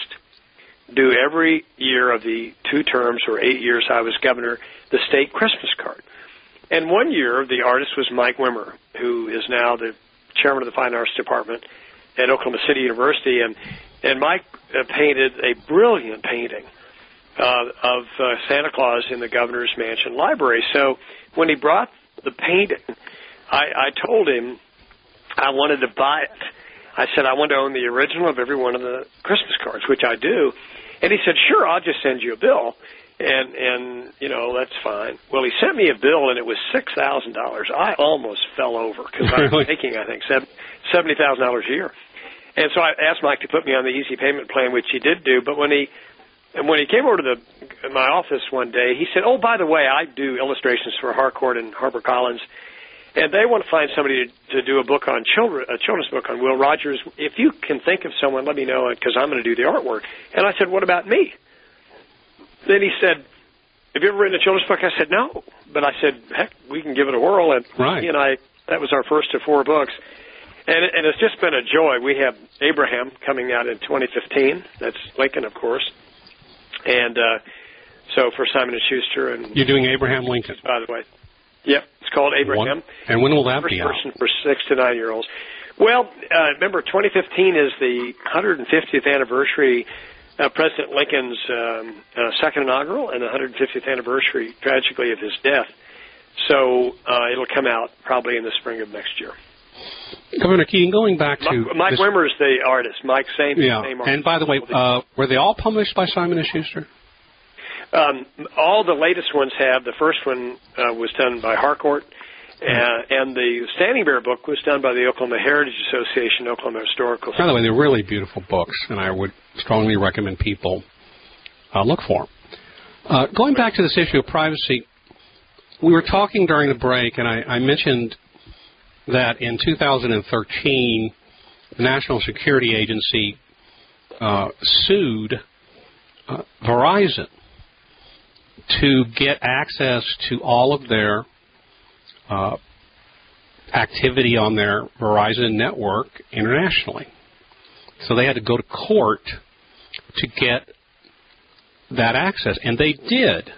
do every year of the two terms or eight years I was governor the state Christmas card. And one year, the artist was Mike Wimmer, who is now the chairman of the Fine Arts Department at Oklahoma City University. And, and Mike uh, painted a brilliant painting uh, of uh, Santa Claus in the governor's mansion library. So when he brought the painting, I, I told him I wanted to buy it. I said I want to own the original of every one of the Christmas cards, which I do. And he said, sure, I'll just send you a bill. And, and you know, that's fine. Well, he sent me a bill, and it was six thousand dollars. I almost fell over because I was making, I think, seventy thousand dollars a year. And so I asked Mike to put me on the easy payment plan, which he did do. But when he and when he came over to the my office one day, he said, oh, by the way, I do illustrations for Harcourt and HarperCollins, and they want to find somebody to, to do a book on children, a children's book on Will Rogers. If you can think of someone, let me know, because I'm going to do the artwork. And I said, what about me? Then he said, have you ever written a children's book? I said, no. But I said, heck, we can give it a whirl. And right. he and I, that was our first of four books. And, and it's just been a joy. We have Abraham coming out in twenty fifteen. That's Lincoln, of course. And uh, so for Simon and Schuster. And you're doing Abraham Lincoln. By the way. Yep, it's called Abraham. One, and when will that First be out? person for six to nine-year-olds. Well, uh, remember, twenty fifteen is the one hundred fiftieth anniversary of President Lincoln's um, uh, second inaugural and the one hundred fiftieth anniversary, tragically, of his death. So uh, it'll come out probably in the spring of next year. Governor Keating, going back to... Mike, Mike this, Wimmer's the artist. Mike, same, yeah. same artist. And by the way, uh, were they all published by Simon and Schuster? Um, all the latest ones have. The first one uh, was done by Harcourt, uh, and the Standing Bear book was done by the Oklahoma Heritage Association, Oklahoma Historical Society. By the way, they're really beautiful books, and I would strongly recommend people uh, look for them. Uh, going back to this issue of privacy, we were talking during the break, and I, I mentioned that in two thousand thirteen, the National Security Agency uh, sued uh, Verizon to get access to all of their uh, activity on their Verizon network internationally. So they had to go to court to get that access, and they did.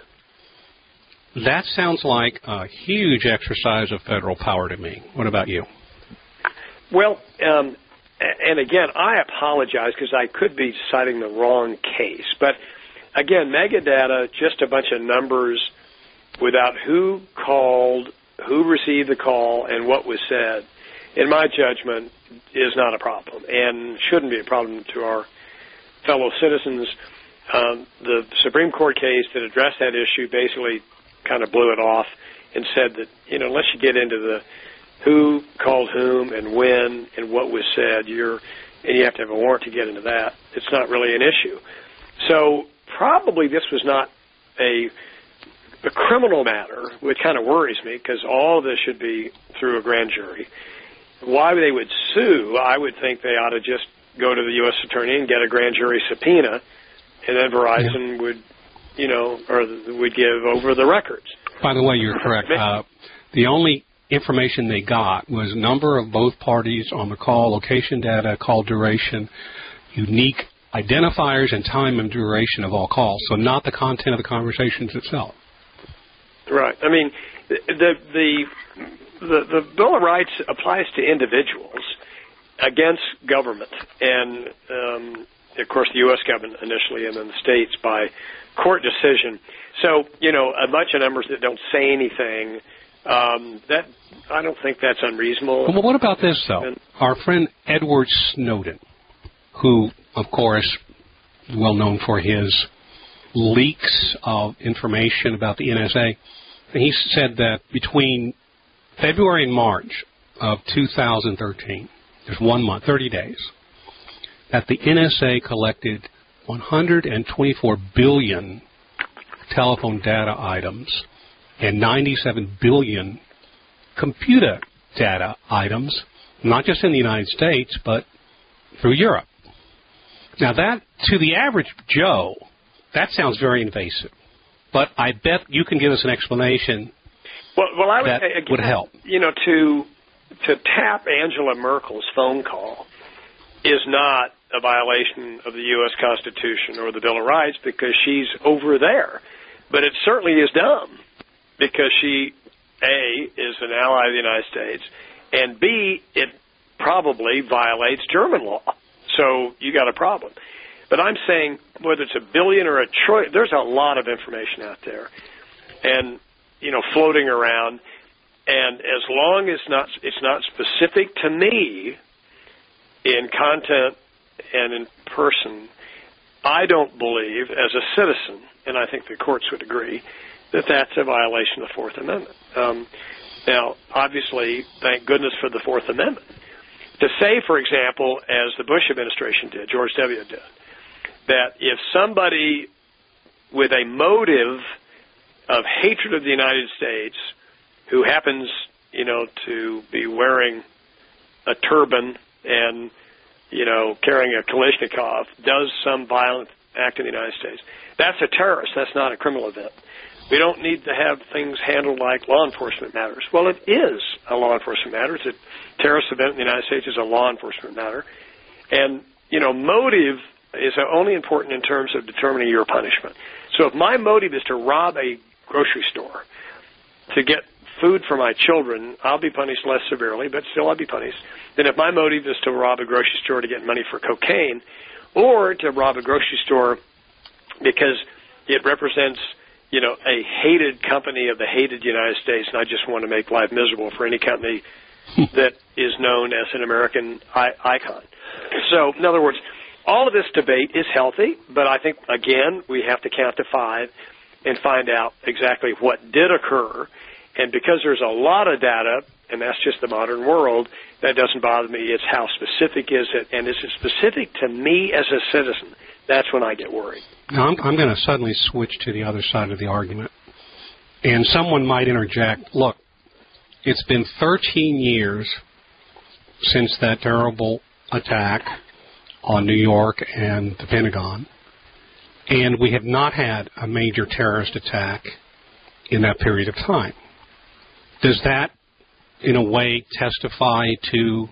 That sounds like a huge exercise of federal power to me. What about you? Well, um, and again, I apologize because I could be citing the wrong case, but again, megadata, just a bunch of numbers without who called, who received the call, and what was said, in my judgment, is not a problem and shouldn't be a problem to our fellow citizens. Um, the Supreme Court case that addressed that issue basically kind of blew it off and said that, you know, unless you get into the who called whom and when and what was said, you're, and you have to have a warrant to get into that, it's not really an issue. So probably this was not a, a criminal matter, which kind of worries me because all of this should be through a grand jury. Why they would sue, I would think they ought to just go to the U S attorney and get a grand jury subpoena, and then Verizon yeah. would, you know, or would give over the records. By the way, you're correct. Uh, the only information they got was number of both parties on the call, location data, call duration, unique identifiers, and time and duration of all calls, so not the content of the conversations itself. Right. I mean, the the the, the Bill of Rights applies to individuals against government, and um, of course the U S government initially, and then the states by court decision. So, you know, a bunch of numbers that don't say anything. Um, that I don't think that's unreasonable. Well, what about this though? And, Our friend Edward Snowden, who, of course, well known for his leaks of information about the N S A, he said that between February and March of two thousand thirteen, there's one month, thirty days, that the N S A collected one hundred twenty-four billion telephone data items and ninety-seven billion computer data items, not just in the United States, but through Europe. Now that, to the average Joe, that sounds very invasive. But I bet you can give us an explanation well, well, I would, that again, would help. You know, to to tap Angela Merkel's phone call is not a violation of the U S Constitution or the Bill of Rights because she's over there. But it certainly is dumb because she, A, is an ally of the United States, and B, it probably violates German law. So you got a problem. But I'm saying whether it's a billion or a trillion, there's a lot of information out there, and you know, floating around. And as long as not it's not specific to me in content and in person, I don't believe, as a citizen, and I think the courts would agree, that that's a violation of the Fourth Amendment. Um, now, obviously, thank goodness for the Fourth Amendment. To say, for example, as the Bush administration did, George W. did, that if somebody with a motive of hatred of the United States who happens, you know, to be wearing a turban and, you know, carrying a Kalashnikov does some violent act in the United States, that's a terrorist. That's not a criminal event. We don't need to have things handled like law enforcement matters. Well, it is a law enforcement matter. It's a terrorist event in the United States is a law enforcement matter. And, you know, motive is only important in terms of determining your punishment. So if my motive is to rob a grocery store to get food for my children, I'll be punished less severely, but still I'll be punished, than if my motive is to rob a grocery store to get money for cocaine or to rob a grocery store because it represents, you know, a hated company of the hated United States, and I just want to make life miserable for any company that is known as an American I- icon. So, in other words, all of this debate is healthy, but I think, again, we have to count to five and find out exactly what did occur. And because there's a lot of data, and that's just the modern world, that doesn't bother me. It's how specific is it, and is it specific to me as a citizen? That's when I get worried. Now, I'm, I'm going to suddenly switch to the other side of the argument. And someone might interject, look, it's been thirteen years since that terrible attack on New York and the Pentagon, and we have not had a major terrorist attack in that period of time. Does that, in a way, testify to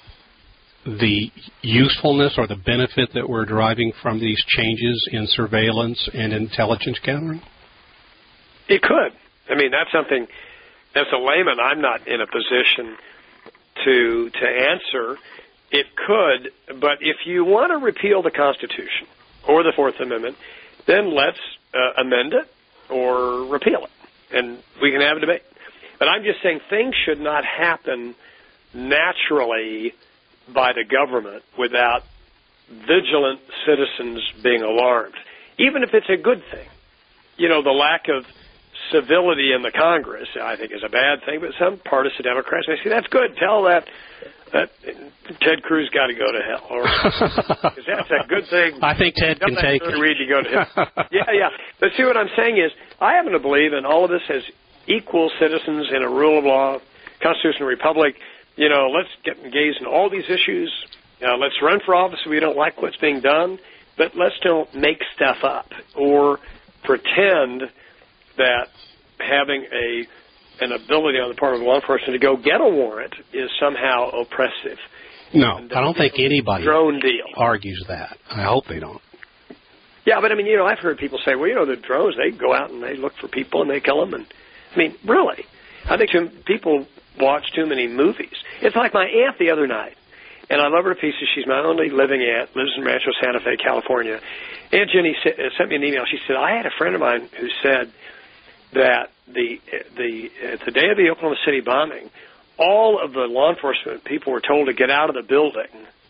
the usefulness or the benefit that we're deriving from these changes in surveillance and intelligence gathering? It could. I mean, that's something, as a layman, I'm not in a position to to answer. It could, but if you want to repeal the Constitution or the Fourth Amendment, then let's uh, amend it or repeal it, and we can have a debate. But I'm just saying things should not happen naturally by the government without vigilant citizens being alarmed, even if it's a good thing. You know, the lack of civility in the Congress, I think, is a bad thing, but some partisan Democrats may say, that's good. Tell that, that Ted Cruz got to go to hell. Or, because that's a good thing. I think Ted can take it. Read to go to hell. Yeah, yeah. But see, what I'm saying is, I happen to believe in all of us as equal citizens in a rule of law, constitutional republic. You know, let's get engaged in all these issues. Uh, let's run for office if we don't like what's being done, but let's don't make stuff up or pretend that having a an ability on the part of law enforcement to go get a warrant is somehow oppressive. No, I don't think anybody drone deal. argues that. I hope they don't. Yeah, but I mean, you know, I've heard people say, well, you know, the drones, they go out and they look for people and they kill them, and I mean, really. I think too, people watch too many movies. It's like my aunt the other night, and I love her to pieces. She's my only living aunt, lives in Rancho Santa Fe, California. Aunt Jenny sent me an email. She said, I had a friend of mine who said that the the at the day of the Oklahoma City bombing, all of the law enforcement people were told to get out of the building,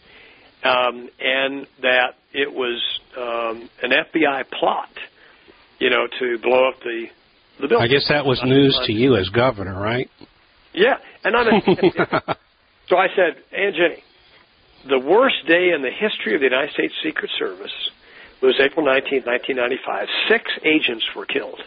um, and that it was um, an F B I plot, you know, to blow up the, the building. I guess that was news to you as governor, right? Yeah, and I'm a, so I said, Aunt Jenny, the worst day in the history of the United States Secret Service was April nineteenth, nineteen ninety-five. Six agents were killed.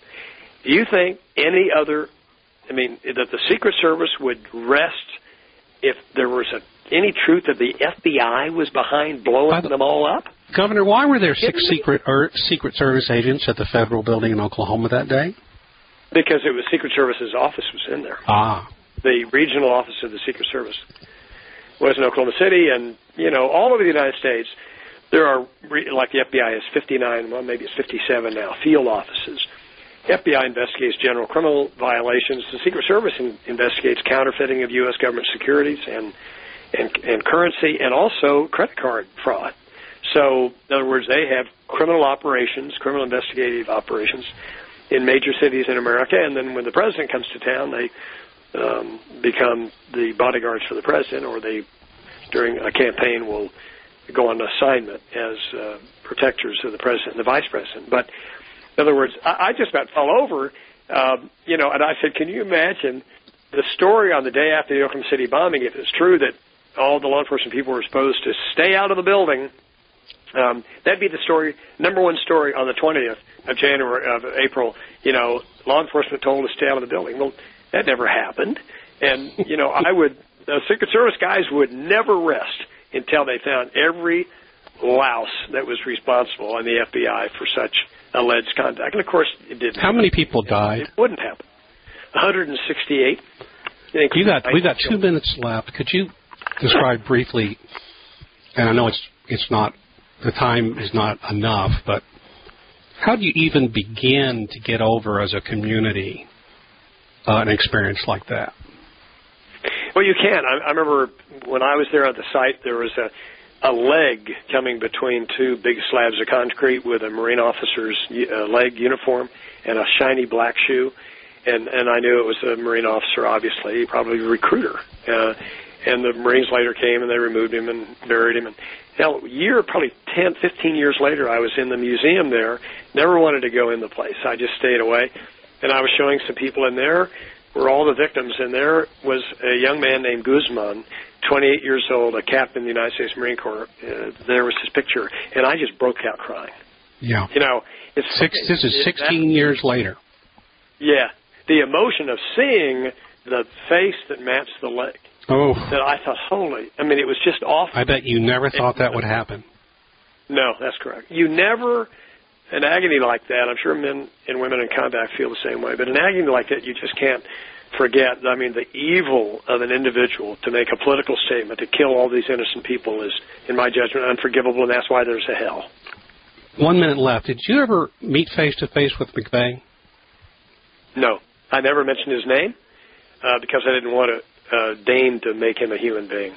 Do you think any other, I mean, that the Secret Service would rest if there was a, any truth that the F B I was behind blowing them all up? Governor, why were there six secret or Secret Service agents at the federal building in Oklahoma that day? Because it was Secret Service's office was in there. Ah. The regional office of the Secret Service was in Oklahoma City, and, you know, all over the United States, there are, like the F B I has fifty-nine, well, maybe it's fifty-seven now, field offices. F B I investigates general criminal violations. The Secret Service in, investigates counterfeiting of U S government securities and, and and currency, and also credit card fraud. So, in other words, they have criminal operations, criminal investigative operations in major cities in America, and then when the president comes to town, they um, become the bodyguards for the president, or they, during a campaign, will go on assignment as uh, protectors of the president and the vice president. But in other words, I, I just about fell over, um, you know, and I said, can you imagine the story on the day after the Oklahoma City bombing, if it's true that all the law enforcement people were supposed to stay out of the building, um, that'd be the story, number one story on the twentieth of January, of April, you know, law enforcement told us to stay out of the building. Well, that never happened. And, you know, I would, the Secret Service guys would never rest until they found every louse that was responsible in the F B I for such alleged conduct. And, of course, it didn't. How many people died? It wouldn't happen. one hundred sixty-eight. You got, we got two minutes left. Could you describe briefly, and I know it's it's not, the time is not enough, but how do you even begin to get over as a community uh, an experience like that? Well, you can. I, I remember when I was there at the site, there was a a leg coming between two big slabs of concrete with a Marine officer's uh, leg uniform and a shiny black shoe. And, and I knew it was a Marine officer, obviously, probably a recruiter. Uh, and the Marines later came and they removed him and buried him. And hell, a year, probably ten, fifteen years later, I was in the museum there. Never wanted to go in the place. I just stayed away. And I was showing some people in there were all the victims. And there was a young man named Guzman, twenty-eight years old, a captain in the United States Marine Corps. Uh, there was his picture, and I just broke out crying. Yeah. You know, it's Six, this is sixteen that, years later. Yeah. The emotion of seeing the face that matched the leg. Oh. That I thought, holy, I mean, it was just awful. I bet you never thought that would happen. No, that's correct. You never, an agony like that, I'm sure men and women in combat feel the same way, but an agony like that, you just can't forget. I mean, the evil of an individual to make a political statement, to kill all these innocent people is, in my judgment, unforgivable, and that's why there's a hell. One minute left. Did you ever meet face-to-face with McVeigh? No. I never mentioned his name uh, because I didn't want to uh, deign to make him a human being.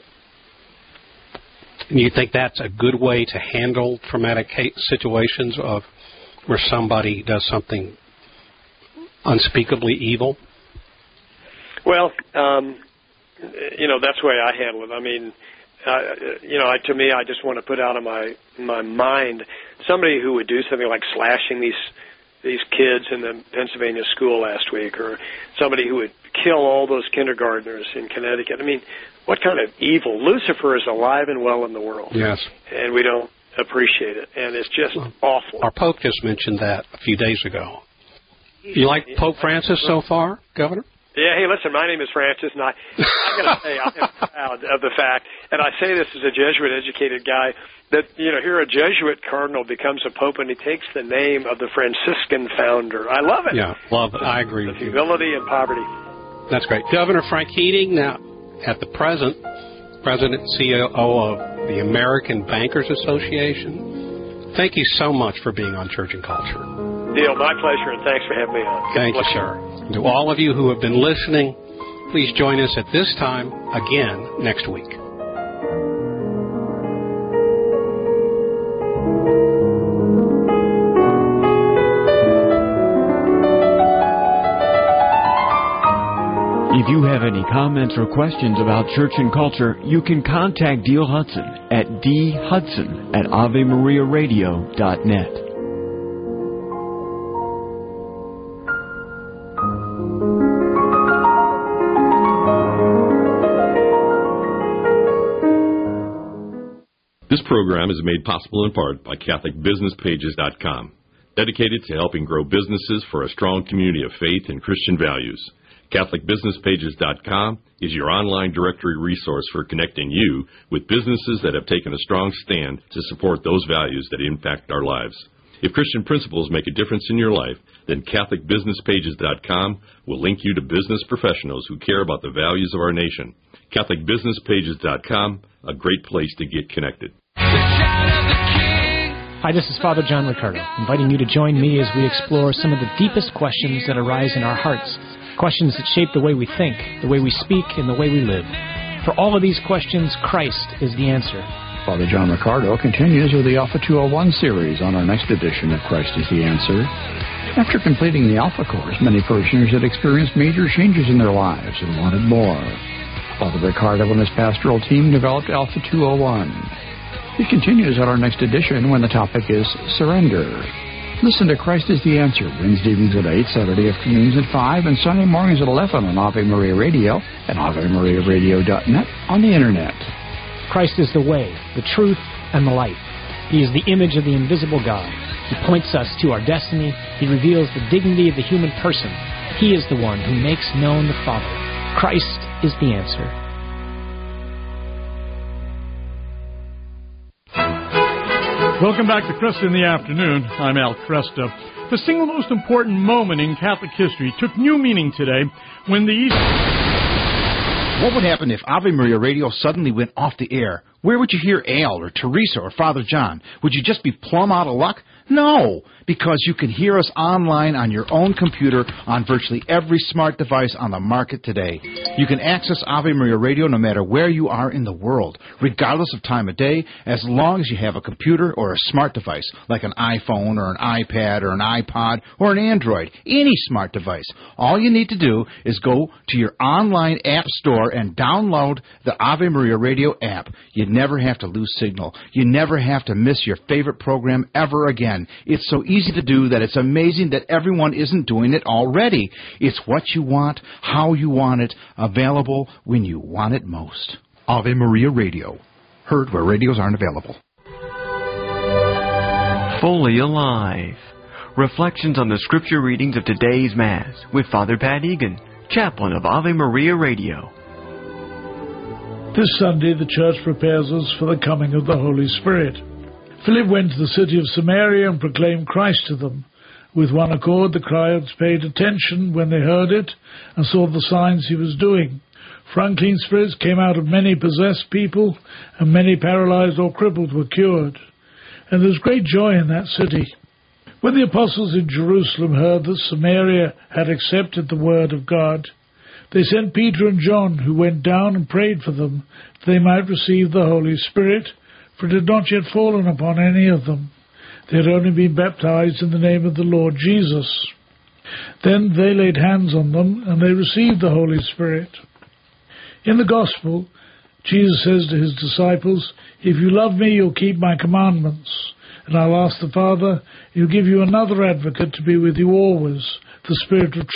And you think that's a good way to handle traumatic situations of where somebody does something unspeakably evil? Well, um, you know, that's the way I handle it. I mean, uh, you know, I, to me, I just want to put out of my my mind somebody who would do something like slashing these these kids in the Pennsylvania school last week, or somebody who would kill all those kindergartners in Connecticut. I mean, what kind of evil? Lucifer is alive and well in the world. Yes. And we don't appreciate it, and it's just well, awful. Our Pope just mentioned that a few days ago. You like Pope Francis so far, Governor? Yeah, hey, listen, my name is Francis, and I, I'm going to say I am proud of the fact, and I say this as a Jesuit-educated guy, that, you know, here a Jesuit cardinal becomes a pope, and he takes the name of the Franciscan founder. I love it. Yeah, love it. I agree with you. Humility and poverty. That's great. Governor Frank Keating, now, at the present, President and C E O of the American Bankers Association, thank you so much for being on Church and Culture. Neil, my pleasure, and thanks for having me on. Thank you, sir. To all of you who have been listening, please join us at this time again next week. If you have any comments or questions about church and culture, you can contact Dale Hudson at d hudson at ave maria radio dot net. This program is made possible in part by Catholic Business Pages dot com, dedicated to helping grow businesses for a strong community of faith and Christian values. Catholic Business Pages dot com is your online directory resource for connecting you with businesses that have taken a strong stand to support those values that impact our lives. If Christian principles make a difference in your life, then Catholic Business Pages dot com will link you to business professionals who care about the values of our nation. Catholic Business Pages dot com, a great place to get connected. Hi, this is Father John Riccardo, inviting you to join me as we explore some of the deepest questions that arise in our hearts. Questions that shape the way we think, the way we speak, and the way we live. For all of these questions, Christ is the answer. Father John Riccardo continues with the Alpha two oh one series on our next edition of Christ is the Answer. After completing the Alpha course, many parishioners had experienced major changes in their lives and wanted more. Father Riccardo and his pastoral team developed Alpha two oh one. It continues on our next edition when the topic is surrender. Listen to Christ is the Answer, Wednesday evenings at eight, Saturday afternoons at five, and Sunday mornings at eleven on Ave Maria Radio and ave maria radio dot net on the Internet. Christ is the way, the truth, and the light. He is the image of the invisible God. He points us to our destiny. He reveals the dignity of the human person. He is the one who makes known the Father. Christ is the answer. Welcome back to Cresta in the Afternoon. I'm Al Cresta. The single most important moment in Catholic history took new meaning today when the East... What would happen if Ave Maria Radio suddenly went off the air? Where would you hear Al or Teresa or Father John? Would you just be plumb out of luck? No, because you can hear us online on your own computer on virtually every smart device on the market today. You can access Ave Maria Radio no matter where you are in the world, regardless of time of day, as long as you have a computer or a smart device, like an iPhone or an iPad or an iPod or an Android, any smart device. All you need to do is go to your online app store and download the Ave Maria Radio app. You never have to lose signal. You never have to miss your favorite program ever again. It's so easy to do that it's amazing that everyone isn't doing it already. It's what you want, how you want it, available when you want it most. Ave Maria Radio. Heard where radios aren't available. Fully Alive. Reflections on the scripture readings of today's Mass with Father Pat Egan, chaplain of Ave Maria Radio. This Sunday, the Church prepares us for the coming of the Holy Spirit. Philip went to the city of Samaria and proclaimed Christ to them. With one accord, the crowds paid attention when they heard it and saw the signs he was doing. For unclean spirits came out of many possessed people, and many paralyzed or crippled were cured. And there was great joy in that city. When the apostles in Jerusalem heard that Samaria had accepted the word of God, they sent Peter and John, who went down and prayed for them, that they might receive the Holy Spirit, for it had not yet fallen upon any of them. They had only been baptized in the name of the Lord Jesus. Then they laid hands on them, and they received the Holy Spirit. In the Gospel, Jesus says to his disciples, "If you love me, you'll keep my commandments. And I'll ask the Father, he'll give you another advocate to be with you always, the Spirit of